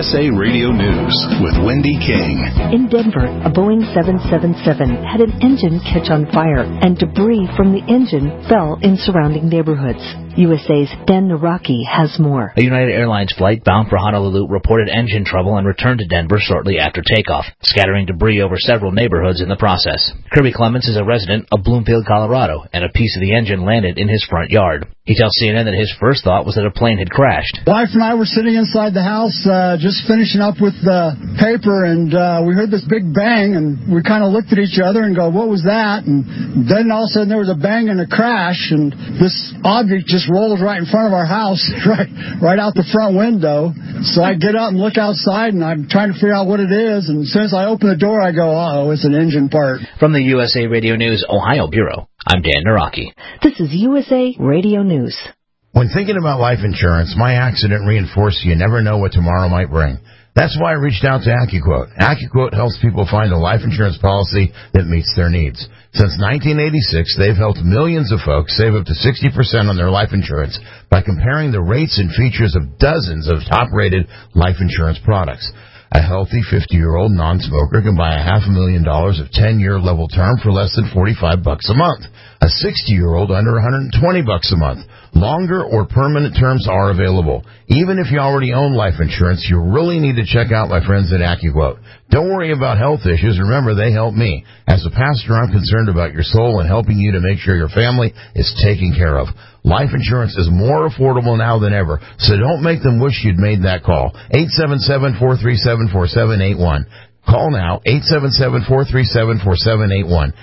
USA Radio News with Wendy King. In Denver, a Boeing 777 had an engine catch on fire, and debris from the engine fell in surrounding neighborhoods. USA's Dan Naraki has more. A United Airlines flight bound for Honolulu reported engine trouble and returned to Denver shortly after takeoff, scattering debris over several neighborhoods in the process. Kirby Clements is a resident of Bloomfield, Colorado, and a piece of the engine landed in his front yard. He tells CNN that his first thought was that a plane had crashed. Wife and I were sitting inside the house just finishing up with the paper, and we heard this big bang, and we kind of looked at each other and go, what was that? And then all of a sudden there was a bang and a crash, and this object just rolls right in front of our house, right out the front window. So I get up and look outside, and I'm trying to figure out what it is, and as soon as I open the door, I go, uh-oh, it's an engine part. From the USA Radio News Ohio Bureau, I'm Dan Naraki. This is USA Radio News. When thinking about life insurance, my accident reinforced you never know what tomorrow might bring. That's why I reached out to AccuQuote. AccuQuote helps people find a life insurance policy that meets their needs. Since 1986, they've helped millions of folks save up to 60% on their life insurance by comparing the rates and features of dozens of top-rated life insurance products. A healthy 50-year-old non-smoker can buy $500,000 of 10-year level term for less than $45 a month. A 60-year-old under $120 a month. Longer or permanent terms are available. Even if you already own life insurance, you really need to check out my friends at AccuQuote. Don't worry about health issues. Remember, they help me. As a pastor, I'm concerned about your soul and helping you to make sure your family is taken care of. Life insurance is more affordable now than ever, so don't make them wish you'd made that call. 877-437-4781. Call now, 877-437-4781.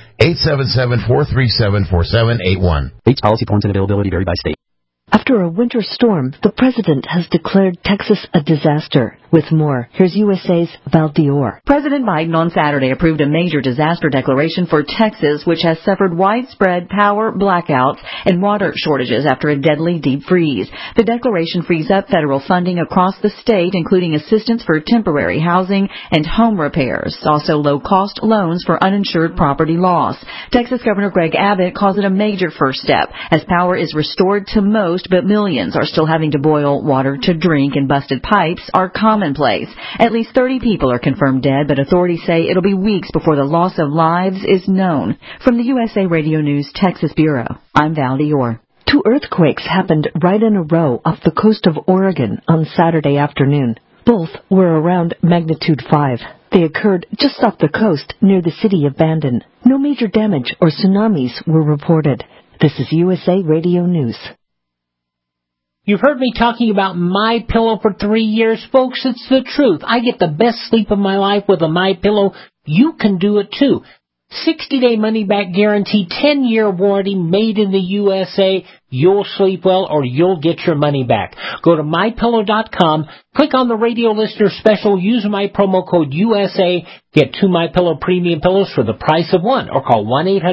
877-437-4781. Rates, policy forms, and availability vary by state. After a winter storm, the president has declared Texas a disaster. With more, here's USA's Val Dior. President Biden on Saturday approved a major disaster declaration for Texas, which has suffered widespread power blackouts and water shortages after a deadly deep freeze. The declaration frees up federal funding across the state, including assistance for temporary housing and home repairs, also low-cost loans for uninsured property loss. Texas Governor Greg Abbott calls it a major first step, as power is restored to most, but millions are still having to boil water to drink, and busted pipes are commonplace. At least 30 people are confirmed dead, but authorities say it'll be weeks before the loss of lives is known. From the USA Radio News Texas Bureau, I'm Val Dior. 2 earthquakes happened right in a row off the coast of Oregon on Saturday afternoon. Both were around magnitude 5. They occurred just off the coast near the city of Bandon. No major damage or tsunamis were reported. This is USA Radio News. You've heard me talking about MyPillow for 3 years, folks. It's the truth. I get the best sleep of my life with a MyPillow. You can do it too. 60-day money-back guarantee, 10-year warranty, made in the USA. You'll sleep well or you'll get your money back. Go to MyPillow.com, click on the radio listener special, use my promo code USA, get 2 MyPillow premium pillows for the price of one, or call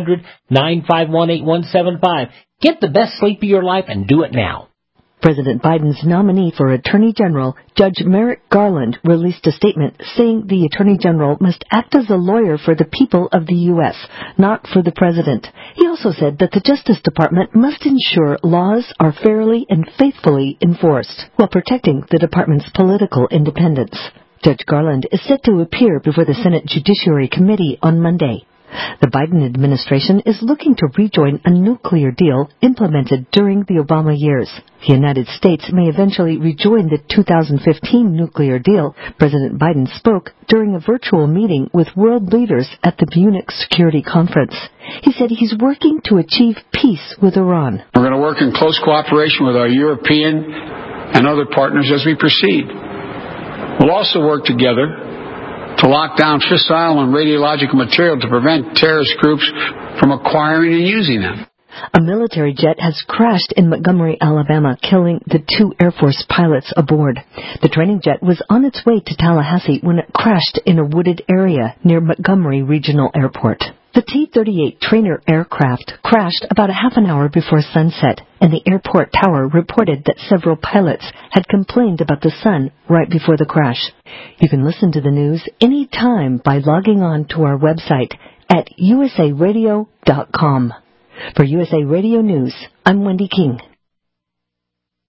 1-800-951-8175. Get the best sleep of your life and do it now. President Biden's nominee for Attorney General, Judge Merrick Garland, released a statement saying the Attorney General must act as a lawyer for the people of the U.S., not for the President. He also said that the Justice Department must ensure laws are fairly and faithfully enforced, while protecting the department's political independence. Judge Garland is set to appear before the Senate Judiciary Committee on Monday. The Biden administration is looking to rejoin a nuclear deal implemented during the Obama years. The United States may eventually rejoin the 2015 nuclear deal. President Biden spoke during a virtual meeting with world leaders at the Munich Security Conference. He said he's working to achieve peace with Iran. We're going to work in close cooperation with our European and other partners as we proceed. We'll also work together to lock down fissile and radiological material to prevent terrorist groups from acquiring and using them. A military jet has crashed in Montgomery, Alabama, killing the 2 Air Force pilots aboard. The training jet was on its way to Tallahassee when it crashed in a wooded area near Montgomery Regional Airport. The T-38 trainer aircraft crashed about a half an hour before sunset, and the airport tower reported that several pilots had complained about the sun right before the crash. You can listen to the news anytime by logging on to our website at usaradio.com. For USA Radio News, I'm Wendy King.